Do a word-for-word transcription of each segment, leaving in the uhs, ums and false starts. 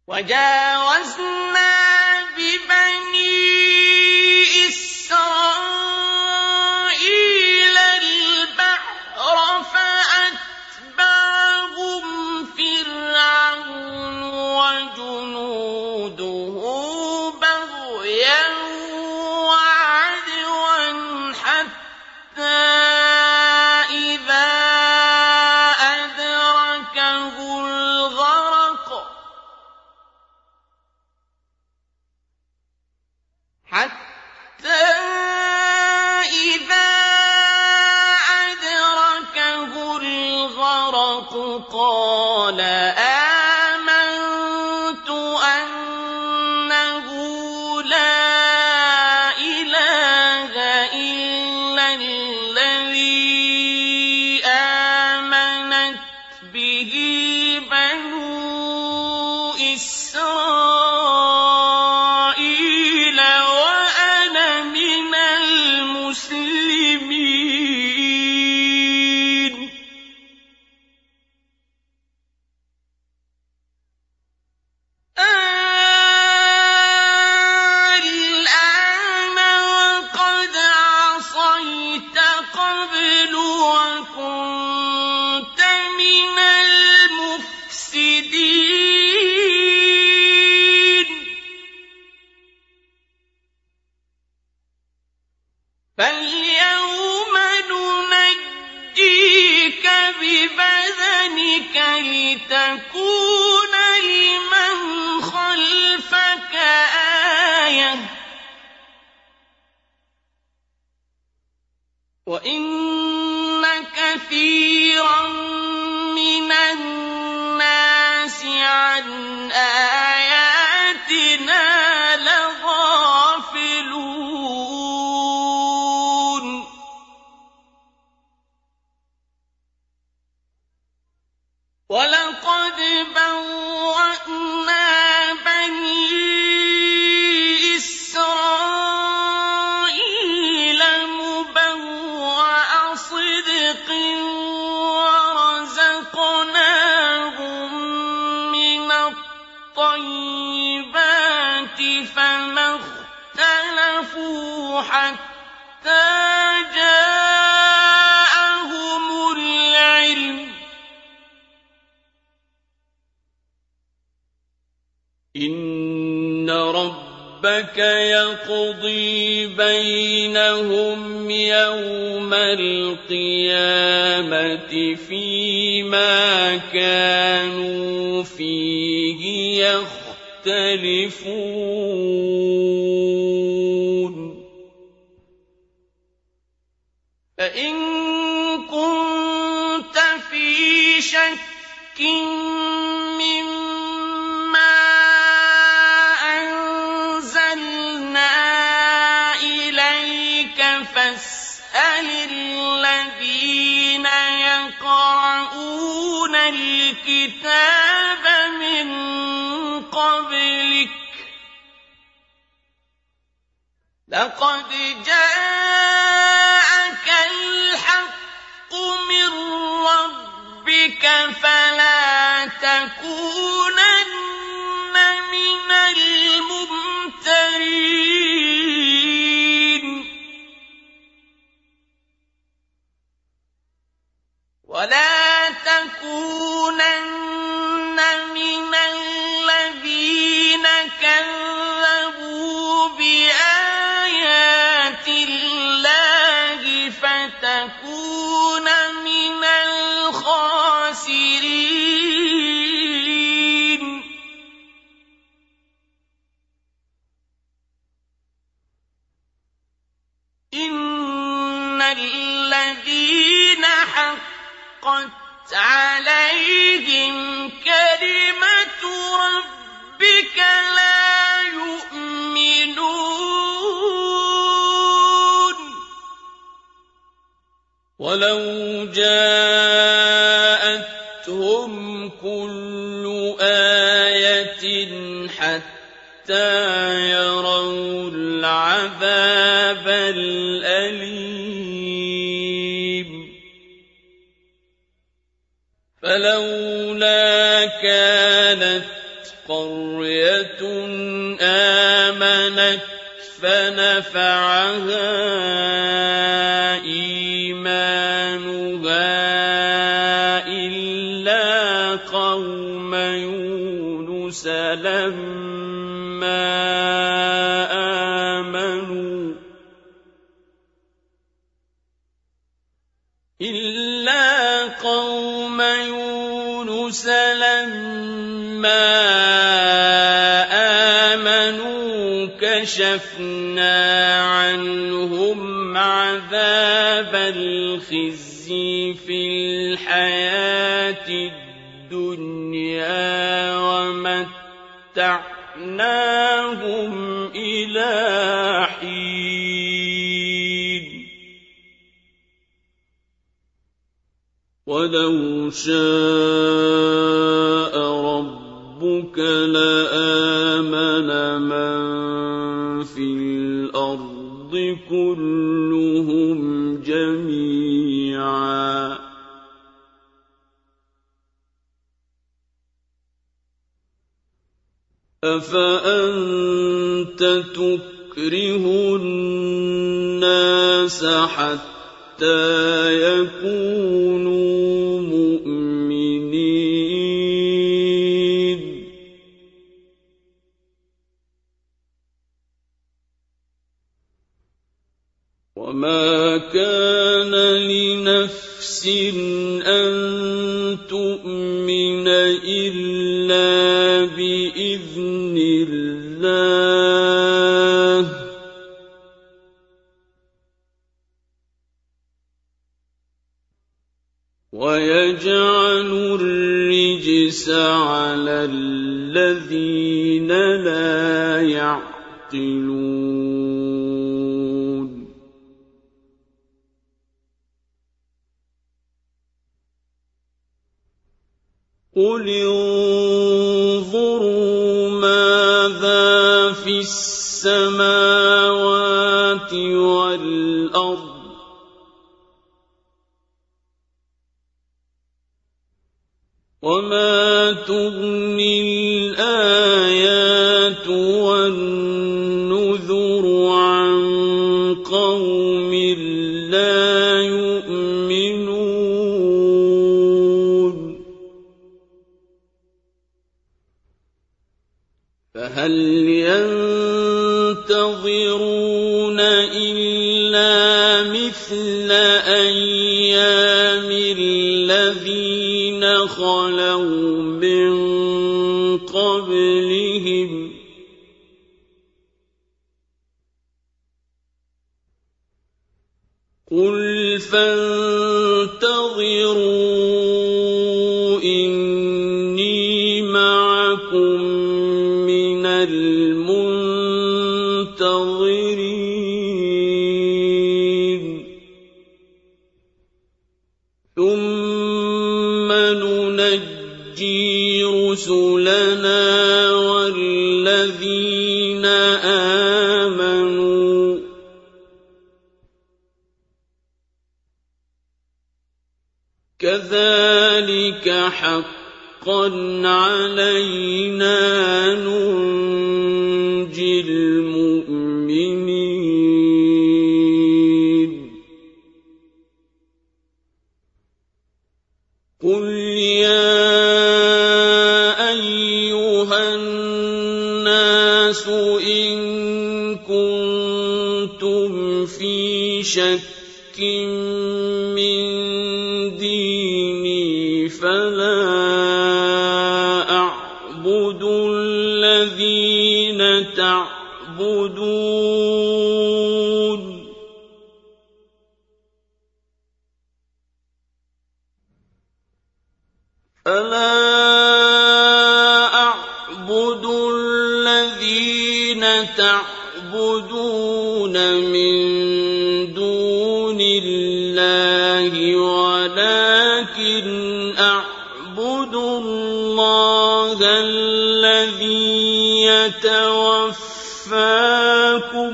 وَجَاوَزْنَا بِبَنِي إِسْرَائِيلَ الْبَحْرَ فَأَتْبَعَهُمْ فِرْعَوْنُ وَجُنُودُهُ بَغْيًا وَعَدْوًا حَتَّىٰ إِذَا أَدْرَكَهُ الْغَرَقُ حَتَّىٰ إِذَا أَدْرَكَهُ الْغَرَقُ قَالَ آمَنتُ أَنَّهُ لَا إِلَٰهَ إِلَّا الَّذِي آمَنَتْ بِهِ بَنُو إِسْرَائِيلَ وَأَنَا مِنَ الْمُسْلِمِينَ. الْآنَ وَقَدْ عَصَيْتَ قَبْلُ وَكُنتَ مِنَ الْمُفْسِدِينَ. فَالْيَوْمَ نُنَجِّيكَ بِبَدَنِكَ لِتَكُونَ لِمَنْ خَلْفَكَ آيَةً ۚ وَإِنَّ كَثِيرًا مِّنَ النَّاسِ عَنْ آيَاتِنَا لَغَافِلُونَ. وَلَقَدْ بَوَّأْنَا بَنِي إِسْرَائِيلَ مُبَوَّأَ صِدْقٍ وَرَزَقْنَاهُم مِّنَ الطَّيِّبَاتِ فَمَا اخْتَلَفُوا حَتَّىٰ جَاءَهُمُ الْعِلْمُ ۚ إِنَّ رَبَّكَ يَقْضِي بَيْنَهُمْ يَوْمَ الْقِيَامَةِ فِيمَا كَانُوا فِيهِ يَخْتَلِفُونَ. فَإِن كُنتَ فِي شَكٍّ مِّمَّا أَنزَلْنَا إِلَيْكَ فَاسْأَلِ الَّذِينَ يَقْرَءُونَ الْكِتَابَ مِن قَبْلِكَ ۚ لَقَدْ جَاءَكَ الْحَقُّ مِن رَّبِّكَ فَلَا تَكُونَنَّ مِنَ الْمُمْتَرِينَ. وَلَا تَكُونَنَّ مِنَ الَّذِينَ كَذَّبُوا بِآيَاتِ اللَّهِ فَتَكُونَ مِنَ الْخَاسِرِينَ. إِنَّ الَّذِينَ حَقَّتْ عَلَيْهِمْ كَلِمَةُ رَبِّكَ لَا يُؤْمِنُونَ. وَلَوْ جَاءَتْهُمْ كُلُّ آيَةٍ حَتَّىٰ يَرَوُا الْعَذَابَ الْأَلِيمَ. فَلَوْلَا كَانَتْ قرية آمنت فنفعها إيمانها إلا قوم يونس لما آمنوا إلا قوم يونس لما آمنوا كشفنا عنهم عذاب الخزي في الحياة الدنيا ومتعناهم إلى حين ولو شاء ربك لآمن من في الأرض كلهم جميعا أفأنت تكره الناس حتى يكونوا مؤمنين وما كان لنفس أن تؤمن إلا بإذن الله ويجعل الرجس على الذين لا يعقلون قل انظروا ماذا في السماوات والأرض وما تغني الآيات والنذر عن قوم لا يؤمنون فهل ينتظرون إلا مثل أيام الذين خلوا من قبلهم قل فانتظروا إني معكم من المنتظرين ثم ننجي رسلنا والذين آمنوا كذلك حقا علينا ننجي المؤمنين قل يا أيها الناس إن كنتم في شك من ديني فلا أعبد الذين تعبدون فلا أعبد الذين تعبدون من دون الله ولكن أعبد الله الذي يتوفاكم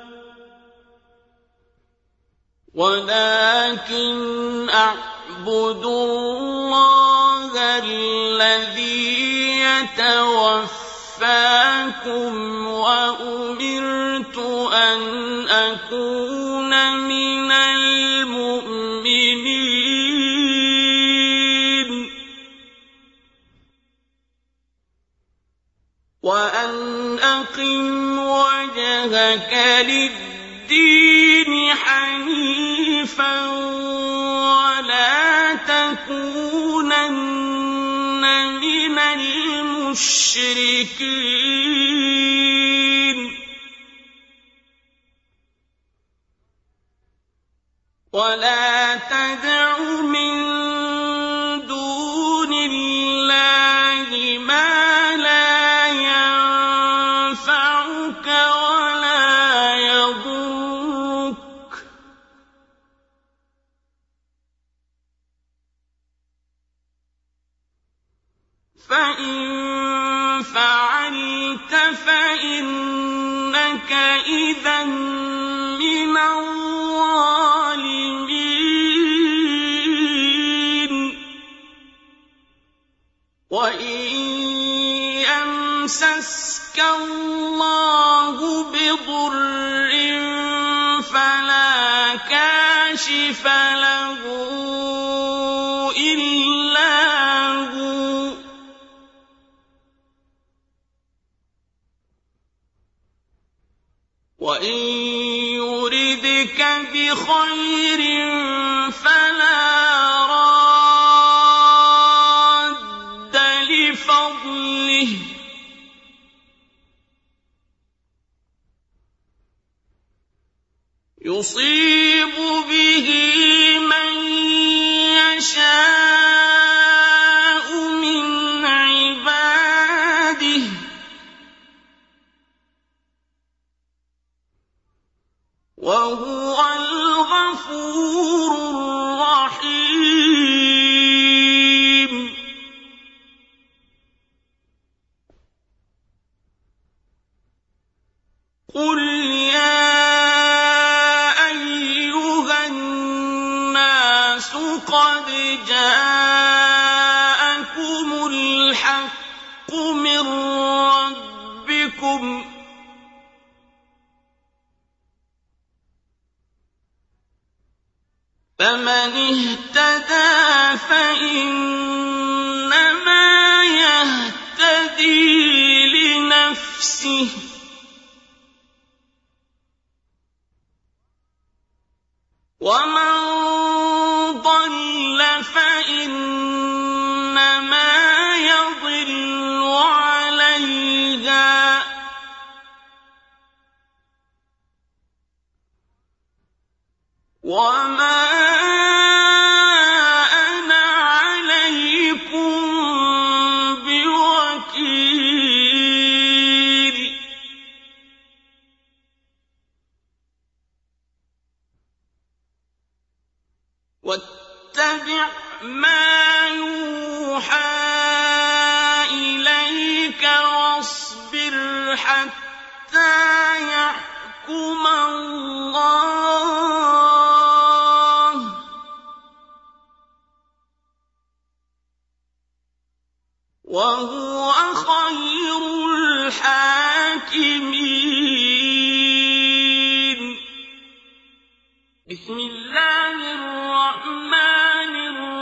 ولكن أعبد الله الذي يتوفاكم اصْطَفَاكُمْ وَأُمِرْتُ أَنْ أَكُونَ مِنَ الْمُؤْمِنِينَ وَأَنْ أَقِمْ وَجْهَكَ لِلدِّينِ حَنِيفًا وَلَا تَكُونَنَّ مِنَ الْمُشْرِكِينَ وَلَا تَدْعُ مِن دُونِ اللَّهِ مَا لَا يَنفَعُكَ وَلَا يَضُرُّكَ فَإِن فَعَلْتَ فَإِنَّكَ إِذًا مِّنَ الظَّالِمِينَ وَإِن يَمْسَسْكَ اللَّهُ بِضُرٍّ فَلَا كَاشِفَ لَهُ إِلَّا هُوَ وَإِن يُرِدْكَ بِخَيْرٍ فَلَا رَادَّ لِفَضْلِهِ ۚ يُصِيبُ بِهِ مَن يَشَاءُ مِنْ عِبَادِهِ ۚ وَهُوَ الْغَفُورُ الرَّحِيمُ. قُلْ يَا أَيُّهَا النَّاسُ قَدْ جَاءَكُمُ الْحَقُّ مِن رَّبِّكُمْ ۖ فَمَنِ اهْتَدَىٰ فَإِنَّمَا يَهْتَدِي لِنَفْسِهِ ۖ وَمَن ضَلَّ فَإِنَّمَا يَضِلُّ عَلَيْهَا ۖ وَمَا أَنَا عَلَيْكُم بِوَكِيلٍ. وَاتَّبِعْ مَا يُوحَىٰ إِلَيْكَ وَاصْبِرْ حَتَّىٰ يَحْكُمَ اللَّهُ ۚ وَهُوَ خَيْرُ الْحَاكِمِينَ. بسم الله الرحمن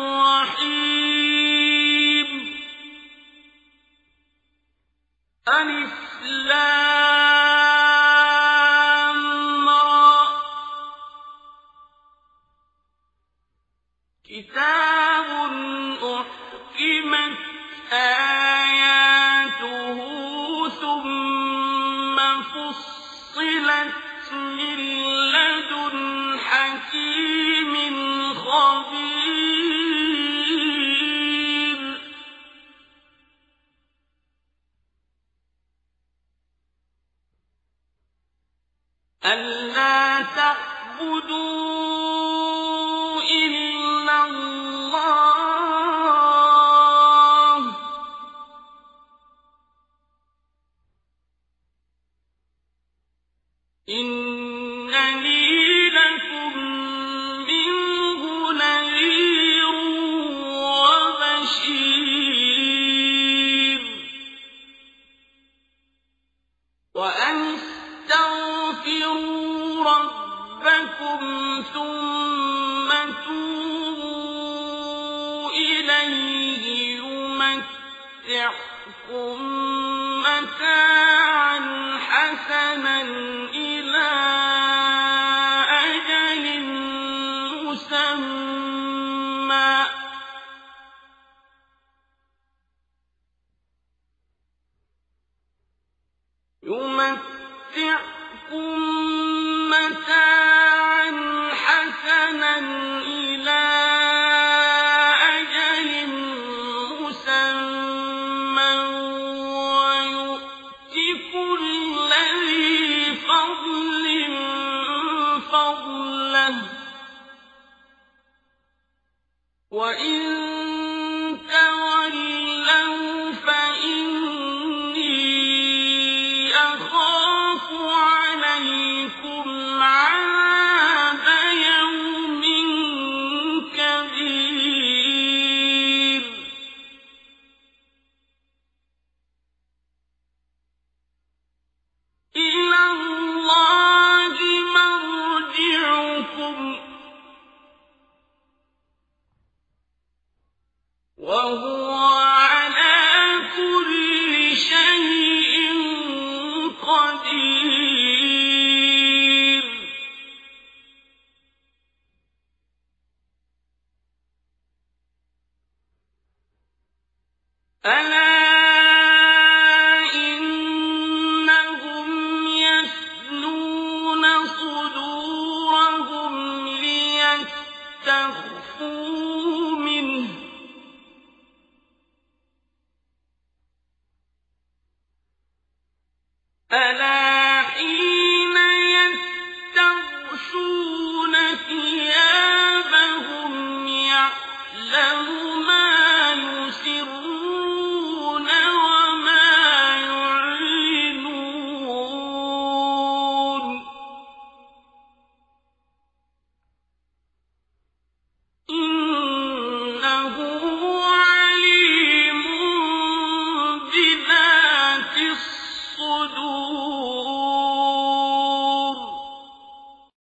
الرحيم. ألف لام را. كتاب أحكمت آياته ثم فصلت من لدن حكيم خبير. أَلَّا تَعْبُدُوا إِلَّا اللَّهَ ۚ إِنَّنِي لَكُم مِّنْهُ نَذِيرٌ وَبَشِيرٌ. وأن استغفروا ربكم ثم توبوا إليه يمتعكم متاعا حسنا إلى أجل مسمى يمتعكم متاعا حسنا إلى أجل مسمى ويؤت كل ذي فضل فضله وإن تولوا فإني أخاف عليكم عذاب يوم كبير إلى الله مرجعكم وهو على كل شيء قدير ألا إنهم يثنون صدورهم ليستخفوا منه ألا